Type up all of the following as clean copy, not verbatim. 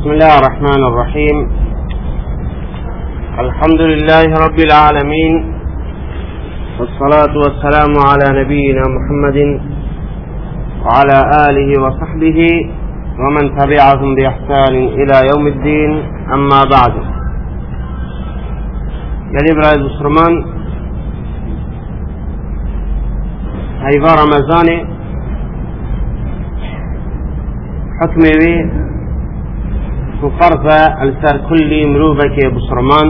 بسم الله الرحمن الرحيم. الحمد لله رب العالمين، والصلاة والسلام على نبينا محمد وعلى آله وصحبه ومن تبعهم بإحسان إلى يوم الدين. أما بعد، يلي برای بسرمان هيفا رمضان حكمي فرض السر كل مروفك بسرمان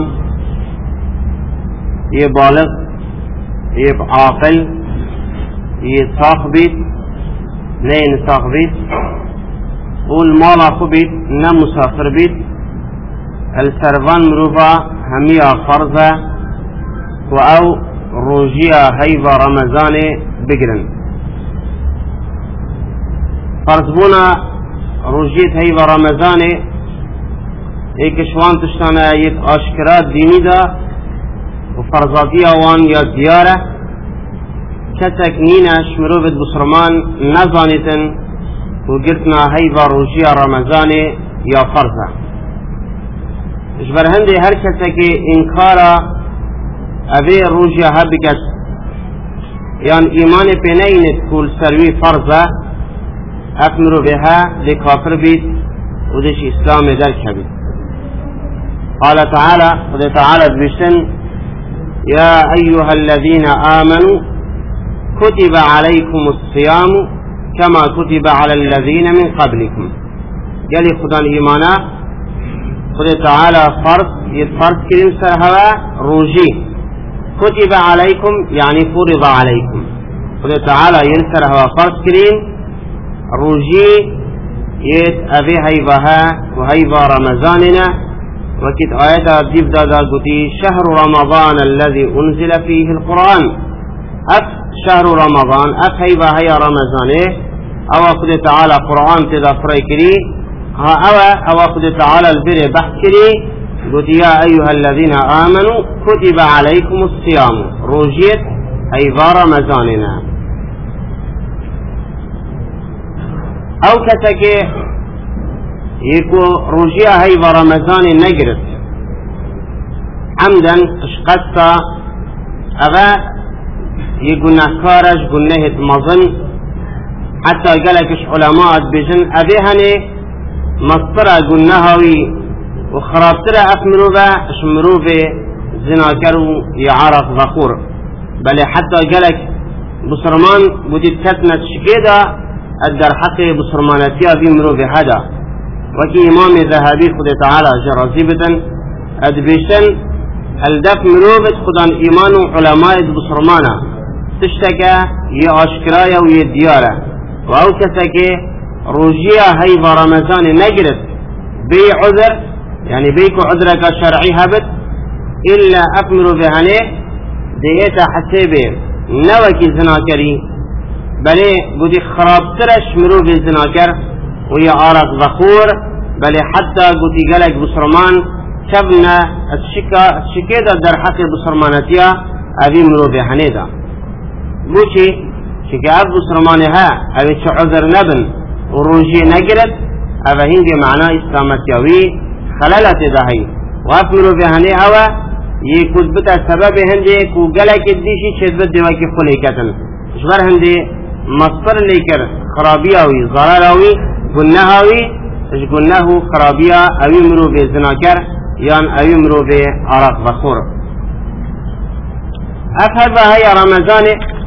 يبالغ يبعاقل يساق بيت نين ساق بيت والمال اخو بيت نمسافر بيت السرفان مروفا هميا فرضة او روجيا هيفا رمضان بقرن فرضبونا روجيت هيفا رمضان ایکشوان تشتانه یک آشکرات دینی دا و فرضاتی آوان یا دیاره کتک نینش مروفت بسرمان نزانیتن و گرتنا هیوا روژی رمضان یا فرضه اجبر هنده هر کتک انکارا اوی روژی ها بکت یان ایمان پینینت کل سروی فرضه اف مروفه ها دی کافر بید و دیش اسلام درک بید. قال تعالى قد تعالى بشن يا أيها الذين آمنوا كتب عليكم الصيام كما كتب على الذين من قبلكم. قال خدان إيمانا قد تعالى فرض يتفرض كريم سرهوا روجي كتب عليكم يعني فرض عليكم. قد تعالى ينسر هوا فرض كريم روجي يت أبي هيبها وهيبا رمضاننا وكت آيات ديب دادا قتي شهر رمضان الذي أنزل فيه القرآن أف شهر رمضان أف هيبا هيا رمضان أو قد تعالى قرآن تدا فريكري أو قد تعالى البر بحكري قتي يا أيها الذين آمنوا كتب عليكم الصيام روجيت هيبا رمضاننا أو كتكي يكو روجيا هيبا رمضان نجرت عمدا اشقدتا أبا يقول نهكارش قل نهت مظن حتى قالكش علماء بجن أبي هني مصطرة قل نهوي وخرابترة أفمروبة اشمروبة زناكرو يعرف ذخور بل حتى قالك بصرمان بديت كتنة شكيدة الدر حقي بصرمانتيا في مروبة هذا وكي إمام ذهبي خد تعالى جرازيبة أدبيشن الدف مروبت خدان إيمان علماء بصرمانا تشتكى يا أشكرايا ويا ديارة وأو كسكي روجيا هيبا رمضان نجرت بي عذر يعني بيكو عذرك شرعي هبت إلا أفمرو بهني ديتا حسيبه نوكي زناكري بلي قدي خراب ترش مروب الزناكر ويا عارق ذخور بل حتى قلت قالك بصرمان شبنا الشكيدة در حق بصرمانتيا أبي مروبي حنيدا بوشي شكاف بصرمانها أبي شعذر نبن وروجي نقرت أبا هندي معناه إسلامتياوي خلالة دهي وأف مروبي حني أوا يكود بتا سبب هندي كو قالك الديشي شدبت دواكي خليكتن شبر هندي مصدر ليكر خرابياوي ضراراوي قلناهاوي اش قلناه خرابيا اوي مرو بي زناكر يان اوي مرو بي عراق بخور افهد هيا رمضان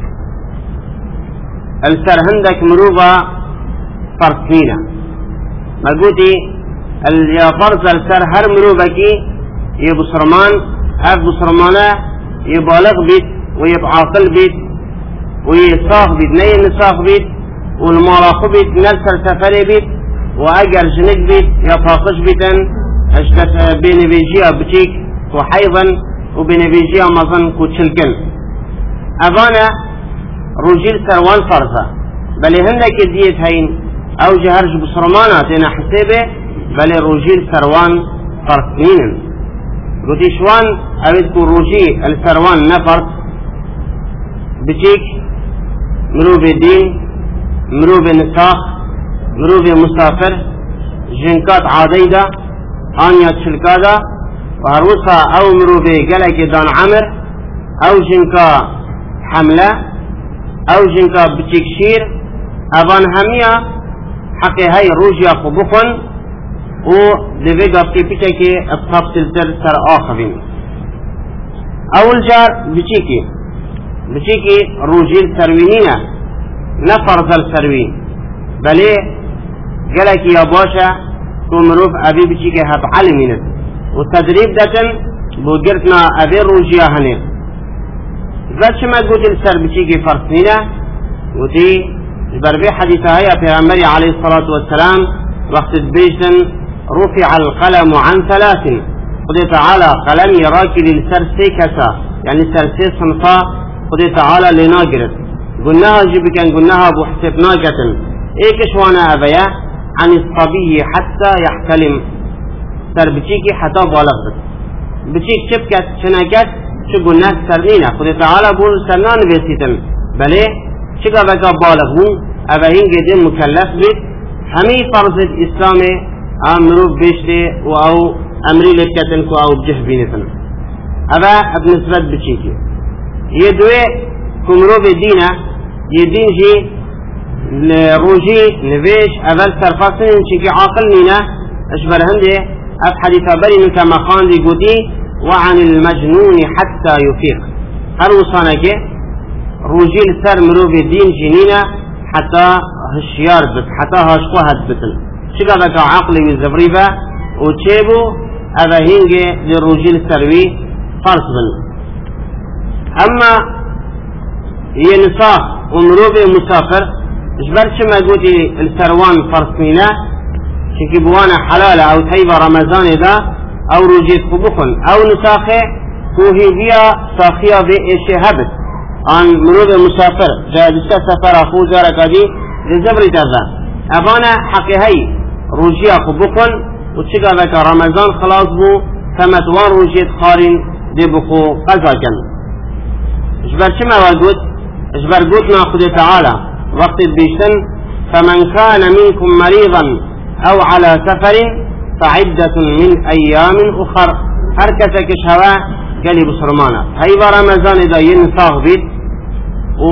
السر هندك مروبا فرسينا ما قلتي يا فرز السر هر مروبكي يبصرمان اف بصرمانه يبالغ بيت ويبعاقل بيت ويصاغ بيت نين صاغ بيت والمراقب بيت نلسر سفري بيت واجر جنك بيت يطاقش بيتن اشتف بين بيجيا بتيك وحيضا وبين بيجيا مظن كوتشلكن ابانا رجل سروان فرزة بل هنك ديت هين او جهرج بصرمانات انا حسيبه بل رجل سروان فرسين قلت شوان ابيتكو رجي السروان نفر بتيك مروب الدين مروب نساخ مروب مسافر جنكات عاديدا آنيا تشلكادا وهروسا أو مروبي قلق دان عمر أو جنكا حملة أو جنكا بتكشير أبان هميا حقي هاي روجيا خبخن و لفيقا بكيبتكي اطاب تلتر سر آخرين. أول جار بچيكي روجيل سروينينا نفرز السروي بلي قالك يا باشا كمروف أبي بچيكي هب علمينت والتدريب داتن بوغرتنا أبي روجيا هني ذات ما قلت السر بچيكي فرسنينا وتي بربي حديثة هيا في عمري عليه الصلاة والسلام وقت بيجتن رفع القلم عن 3 قد تعالى قلم يراكي للسر سيكسا يعني سر سي صنفا قد تعالى لناقرت قلناها جبكا قلناها بحسب ناقة ايكش وانا ابيا عن الصبي حتى يحتلم سر بچيكي حتى بالغت بچيك شبكت شناكت شو قلنا سرنينا قد تعالى بول سرنان بيسيتن بلي شكا بكا بالغون ابهين قدين مكلف بيت همي فرض الاسلام امروف بيشتي او امري لكتنكو او بجه بينتن ابا بنسبة بچيكي يدوي كمرو بدينا يدين جي روجي نبيش اول سرفاسن شكي عاقل نينا اشبر هندي اف حديث بري كما قال دي قدي وعن المجنون حتى يفيق هر وصانك روجي لسر مرو بدين جنينا حتى هشيار بس حتى هاشقوهد بتن شكا بكا عقلي وزبريبا وتشيبو اذا هنجي للروجي لسروي فرص بن اما هي نصاف ومروبي مسافر اجبر شما قوتي السروان فرسمينا شكي بوانا حلالة او تيبا رمضان دا او روجيت خبخن او نساخي كوهي بيا ساخيا بي ايشي هبت عن مروبي مسافر جاء بسا سفر اخو جارك دي لزبري تذا ابانا حقي هاي روجيا خبخن وتشكا بكا رمضان خلاص بو فمتوان روجيت خارين دي بخو قزاكن اجبر شما وقوت اجبر قوتنا خد تعالى وقت بيشتن فمن كان منكم مريضا او على سفر فعدة من ايام اخر حركتك شوا قالي بسرمانا هاي رمضان اذا ينصاغ بيت و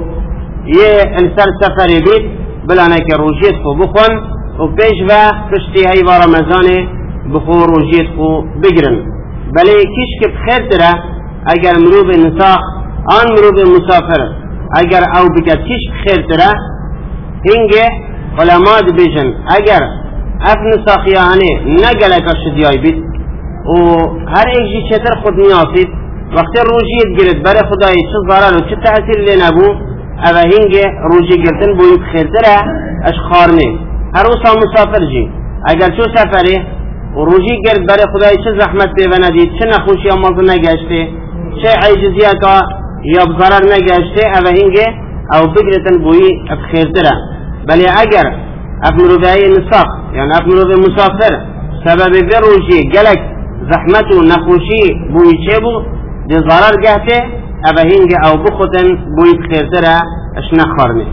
السر سفر بيت بلانك روجيت خو بخون وبيش با كشتي هاي رمضان بخو روجيت خو بقرن بلي كيشك بخير ترى اگر مروب نساخ آن مروب مسافر اگر او بکت کش خیر تره هنگه علماء بیشن اگر افن ساخیانه نگلک شدیای بید و هر ایجی چتر خود نیاسید وقتی روجیت گرد برای خدای چه ضرر و چه تأثیر لی نبو اوه هنگه روجی گرتن بوید خیر تره اش خارنه هر وصا مسافر جی اگر چو سفره و روجی گرد برای خدای چه زحمت بیوه ندید چه نخوشی امازو نگشته چه عجزیه که یا بضرر نگشته اوه هنگه او بگرتن بوی بخیر تره بلی اگر افمروبه نساق يعني افمروبه مسافر سبب روجی گلک زحمت و نخوشی بوی چه بو دی ضرر گهته اوه هنگه او بخوتن بوی بخیر تره اش نخارنه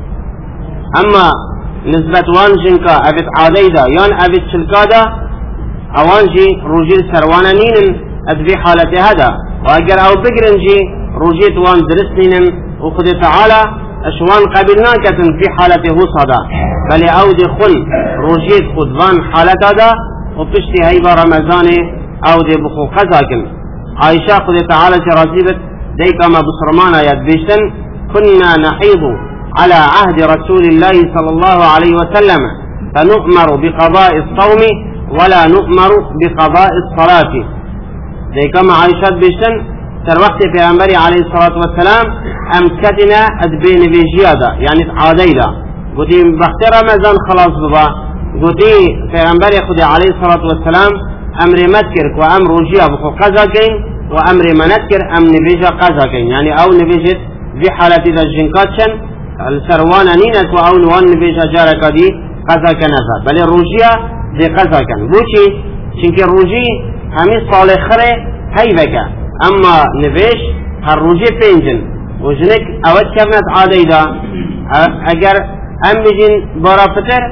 اما نسبت وان جنکا اوید عادی دا یان اوید چلکا دا اوانجی روجی سروانا نینن ادبی حالته هدا و اگر او بگرنجی روجيت وان درسنين وخذ تعالى اشوان قبلنا كتن في حالته صدا بل اود خل روجيت خذوان حالته دا وبشتي هيبه رمضان اود بخو قزاكن عائشة خذ تعالى رازبت ديك ما بصرمانا يدبشتن كنا نحيض على عهد رسول الله صلى الله عليه وسلم فنؤمر بقضاء الصوم ولا نؤمر بقضاء الصلاة ديك ما عائشة بشتن تر وقت پیغمبری علیه الصلاة والسلام امکتنا ادبین بیجیادا یعنی عادیدا گوتی وقت رمضان خلاص ببا گوتی پیغمبری خود علیه الصلاة والسلام امر مدکر و امر روجیا بخو قضا کن و امر منکر ام نبیجا قضا کن یعنی او نبیجت في حالة دا جنكاتشن السروان نينك و او نوان نبیجا جارکا دی قضا کنفا بلی روجیا دی قضا کن بوچی چنکه روجی همی صالح خره هی بکا اما نویش هر روزی پنجن و جنک اول کفنت عادی دا اگر ام بجین بارا فتر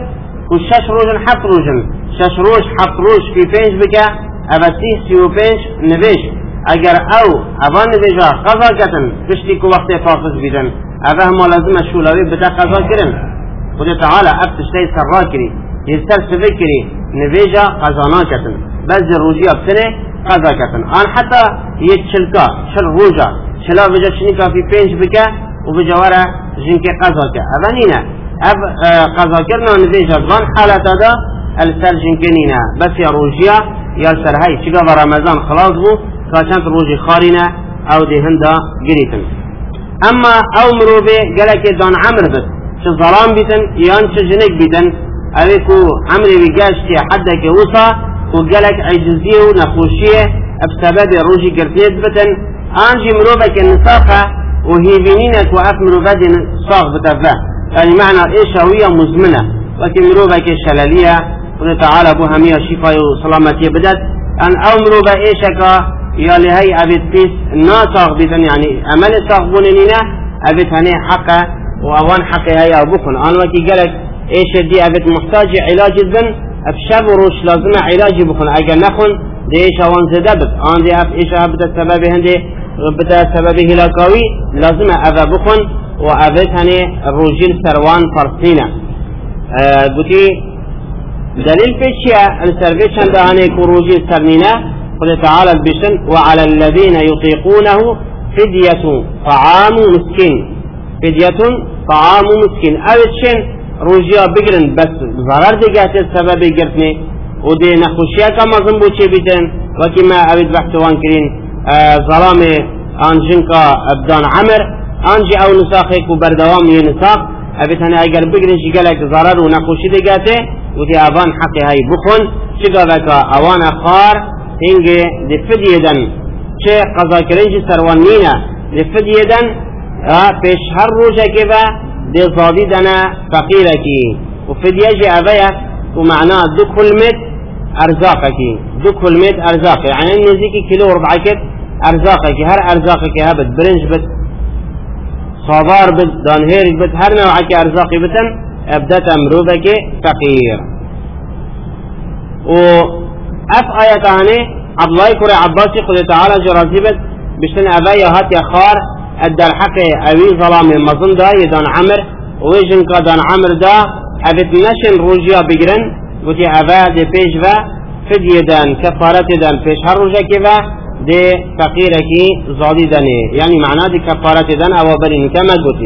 و 6 روزن 7 روزن 6 روز 7 روز في 5 بکه اما 35 نویش اگر او اوان نویجا قضا کتن پشتی که وقت فاقص بیدن اوه ما لازم شولاوی بتا قضا کرن خود تعالی افتشتی سر را کری یه سر سوه کری نویجا قضا نا کتن بعض روزی ابتنه قضا کتن آن حتی یه چلکا چل روزا چلا بجا چنیکا فی 5 بکه و بجواره جنک قضا که اوه نینه اب قضا کرنا نویجا دوان حالت دا السر جنک نینه بس یا روزیا یا سر های چگه و رمضان خلاص بو کاشانت روزی خارینه او دی هنده گریتن اما او مروبه گلک دان عمر بد چه ظلام بیتن یان چه جنک بیتن اوی کو عمری بگاشتی حده که وصا و گلک عجزیه و نخوشیه بسبب روزی گرتنید بتن آنجی مروبه که نساقه و هیوینینت و اف مروبه دی نساق بتفه يعني معنى ايش هوية مزمنة وكي مروبة كي شلالية قل تعالى بو همية شفاء وسلامتية بدت ان او مروبة ايشكا يا لهي ابيت بيس ناساق بيتن يعني امل ساق بونينينا ابيت هني حقه واوان حقه هيا بكن ان وكي قالك ايش دي ابيت محتاج علاج الذن افشاب وروش لازم علاج بكن اجا نخن دي ايش اوان زدبت ان دي اف ايش ابت السبب هندي بتا سبب هلاكاوي لازم ابا بكن وابيت هني الروجيل سروان فرسينا قلتي دليل فيشيا السرفيشن ده هني كروجيل سرنينا قل تعالى البشن وعلى الذين يطيقونه فدية طعام مسكين فدية طعام مسكين اوتشن روجيا بقرن بس ضرر دي قاتل السبب قرتني ودي نخوشيا كما زنبو چه بيتن وكما ابيت بحثوان كرين ظلام انجنكا ابدان عمر انجي او نساخك وبردوام ينساق ابيت هني اگر بقرن شقالك ضرر ونخوشي دي قاتل ودي اوان حقي هاي بخون شقالك اوان اخار هنگه دی فدیه دن چه قضا کرنجی سروانینا دی فدیه دن پیش هر روزه که با دی زادی دن فقیره کی و فدیه جی اوه و معنا 2 کلمت ارزاقه کی 2 کلمت ارزاقه یعنی نزدیکی کیلو و ربع کت ارزاقه کی هر ارزاقه که هبت برنج بد صادار بد دانهیر بد هر نوعه که ارزاقی بتن ابدت امروبه که فقیر و اف آية هني عبد الله كوري عباسي قل تعالى جرازيبت بشتن أبايا هات يا خار أدى الحق أوي ظلام مظن دا يدان عمر ويجن كدان عمر دا أبت نشن روجيا بجرن قلتي أبا دي بيش با فدية دان كفارة دان بيش هر روجا كيفا دي فقيرة كي زادي داني يعني معناه دي كفارة دان أو برين كما قلتي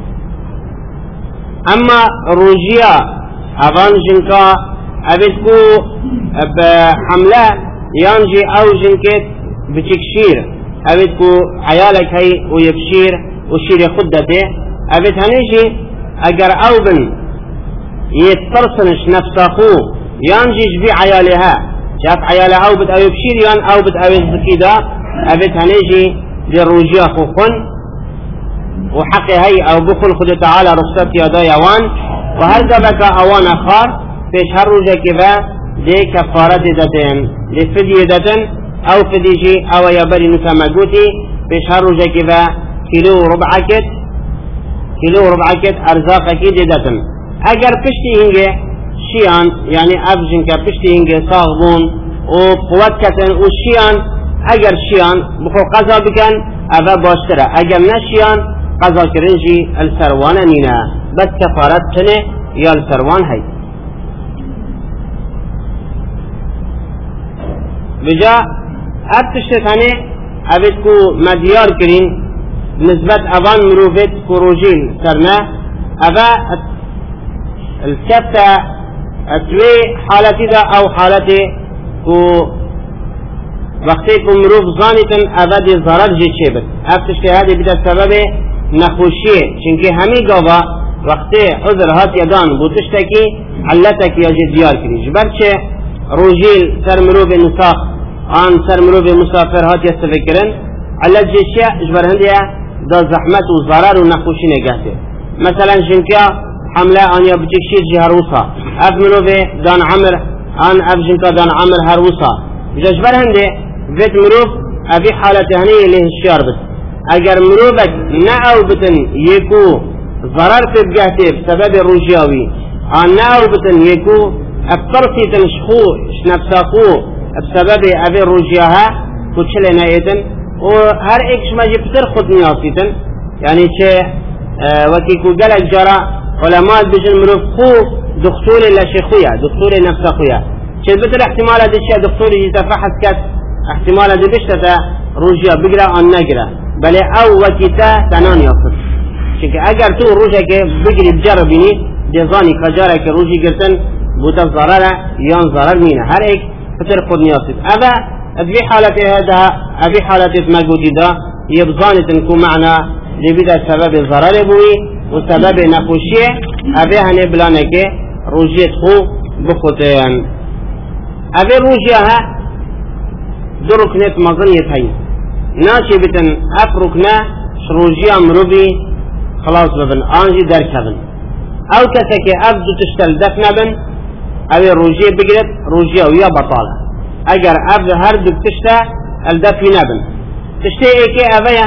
أما روجيا أبان جنكا أبتكو بحملة يانجي أو جنكت بتكشير أبتكو عيالك هاي ويبشير وشير خدته أبت هنيجي أجر أو بن يترسنش نفسه يانجي جبي عيالها شاف عيالها أو بت أو يبشير يان أو بت أو يزكيدا أبت هنيجي للرجيا خوخن وحقي هاي أو بخل خد تعالى رخصت يدا يوان وهذا بك أوان أخار پیش هر روزه که با دی کفارت دادن دی فدیه دادن او فدیجی او یا بری نکمگوتی پیش هر روزه که با کیلو و ربع کت ارزاق کی دادن اگر پشتی هنگه شیان یعنی افجن که پشتی هنگه ساغبون و قوت کتن و شیان اگر شیان بخو قضا بکن اوه باشتره اگر نشیان قضا کرنجی السروان نینه بس کفارت کنه یا السروان هی بجا ابتشتانه ابد کو مدیار کرین نسبت اوان مروفت کروجین سرنا ابا الكفة اتوي حالتي دا او حالتي کو وقتی کو مروف زانیتن ابا دی ضرر جی چیبت ابتشتی هادی بدا سبب نخوشیه چنکه همی گاوا وقتی عذر هات یدان بوتشتکی علتك یا جی دیار کری جبر چه روجیل سر مروف نساخ آن سر مروف مسافر هات يستفكرن على الجيشية اجبر هندية دا زحمت و ضرر و نخوشي نگهته مثلا جنكا حملة آن يبتك شير جي هروسا اف مروف دان عمر آن اف جنكا دان عمر هروسا اجبر هندية فيت مروف افي حالة هنية له الشيار بس اگر مروفك نعو بتن يكو ضرر في بجهته بسبب الرجياوي أنا وبتن يكو الطرسي تنشخو شنفساقو بسبب أبي روجيها كتشلنا إيتن وهر إكش ما جبتر خد نياسيتن يعني چه وكيكو قلق جرى علماء بجن مرفقو دكتور لشيخويا دكتور نفساقويا چه بتر احتمال هذا الشيء دكتور يتفحص كت احتمال هذا بشتة روجيا بقرا أن نقرا بل أو وكتا تنان يصف شك أجر تو روجا كي بقري بجربيني جزاني كجارة كروجي قرتن بوتا ضرر يان ضرر مين هر إك بتر خد نياسيت هذا في حالة هذا في حالة ما قلت ده يبزاني تنكو معنا لبدا سبب ضرر بوي وسبب نخوشيه أبيها نبلانك روجيت خو بخوتين أبي روجيها دركنت مظنية هاي ناشي بتن أفركنا روجيا مروبي خلاص ببن آنجي دركبن أو كسك أبدو تشتل دفنبن أبي روجيا بقرت روجيا ويا بطالة أجر أبدو هردو تشتى الدفنبن تشتى إيكي أبيا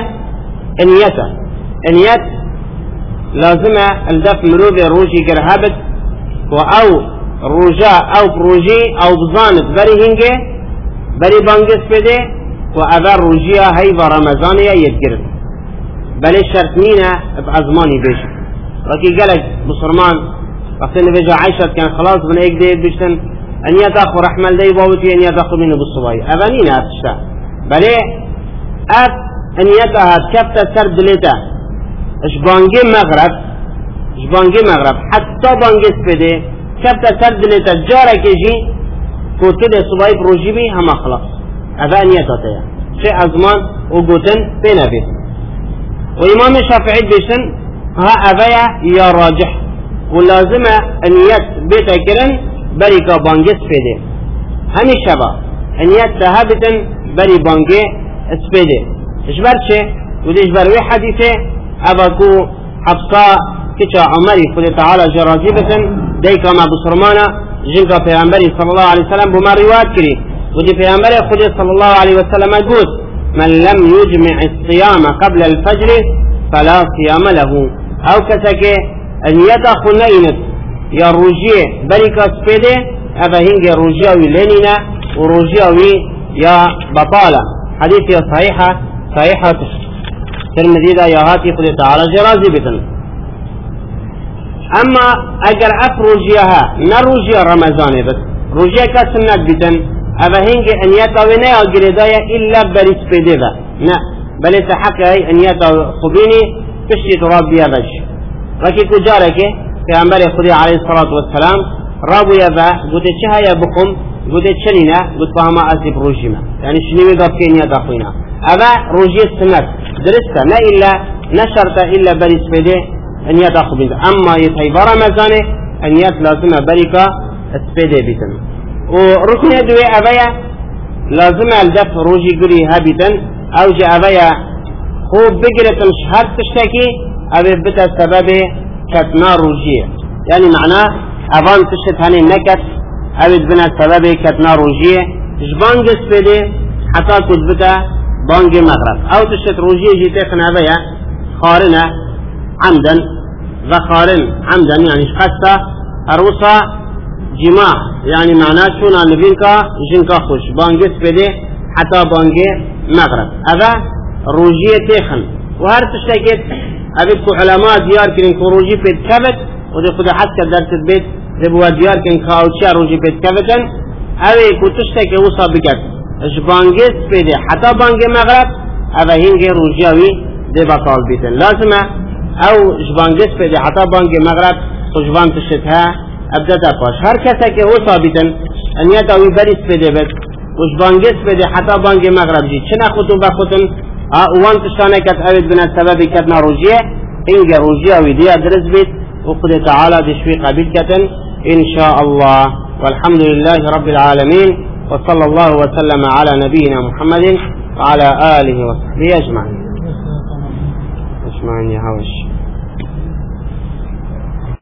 انيت لازم الدف مروبي روجي قرهبت او روجا او بروجي او بزانت بري هنگه بري بانگس بده و ابا روجيا هاي برمزانيا يتقرب بلي شرط مينا بأزماني بيش وكي قالك بصرمان وقت نبيجا عايشة كان خلاص من ايك دي بيشتن ان يتاخو رحمل دي باوتي ان يتاخو منه بالصباي ابا نينا اتشتا بلي اب ان يتاها كفتا سر دليتا اش بانگی مغرب حتی بانگی سپیده کبتا سرد لیتا جارا کشی کوتل صبحی پروژی بی همه خلاص افا انیت آتایا چه ازمان و گوتن بین بید و امام شافعی بیشتن ها افایا یا راجح و لازم انیت بیتا کرن بری که بانگی سپیده همی شبا انیت تهابتن بری بانگی سپیده اشبر چه؟ و دی اشبر وی حدیثه أباكو حفصة كتا عمري خد تعالى جرازيبة ديكا ما بصرمانا جنكا پیغمبري صلى الله عليه وسلم بما رواد كري ودي پیغمبري خد صلى الله عليه وسلم قلت من لم يجمع الصيام قبل الفجر فلا صيام له أو كتك أن يتأخو نينت يا روجيه بريكا سبيده أبا هنگ روجيوي لينينا وروجيوي يا بطالة حديث صحيحة ترمذي دا يهاتي خد تعالى جرازي بتن اما اگر اف روجيها نروجيا رمضان بس روجيا كسنت بتن ابا هنگ انياتا ونا اگريدايا الا بريس بيدبا نا بل تحقق هي انياتا خبيني تشي تراب بيا بش لكن كجارك في انبار خدي عليه الصلاه والسلام رابو يبا قلت شها يا بكم قلت شنينا قلت فهما ازي بروجيما يعني شنو يضاف كينيا داخلنا ابا روجيا السنت درسته ما إلا نشرته إلا بريس بده أن يتأخذ بده أما يتهيب رمضانه أن لازم بريكا سبده بيتن وركن دوي أبايا لازم الدف روجي قري هابتن أو جاء أبايا خوب بقرة شهر تشتكي أبي بتا سببه كتنا روجية يعني معناه أبان تشت هني نكت أبي بنا سببه كتنا روجية جبان قس بده حتى كتبتا بانجي مغرب او تشت روجيه جيتي خنابيا خارنة عمدا ذخارن عمدا يعني شخصة اروسا جماع يعني معناه شونا نبينكا جنكا خوش بانجي سبيدي حتى بانجي مغرب هذا روجيه تيخن وهر تشتكيت ابيكو علماء ديار كرين كو روجي بيت كبت ودي خدا حتى درس البيت ربوا ديار كرين كاوتشا روجي بيت كبتن اوي كو تشتكي وصا بكت اش بانگس پیده حتی بانگ مغرب اوه هنگ روجیاوی ده بطال بیتن لازمه او اش بانگس پیده حتی بانگ مغرب خجبان تشتها ابدتا پاش هر کسا که هو ثابتن انیت اوی بریس پیده بد اش بانگس پیده حتی بانگ مغرب جی چنا خطون بخطون اوان تشتانه کت اوید بنا سببی کتنا روجیه هنگ روجیاوی دیا درس بید وقد تعالى دشوي قبيل كتن إن شاء الله والحمد لله رب العالمين وصلى الله وسلم على نبينا محمد وعلى آله وصحبه أجمعين يا هوش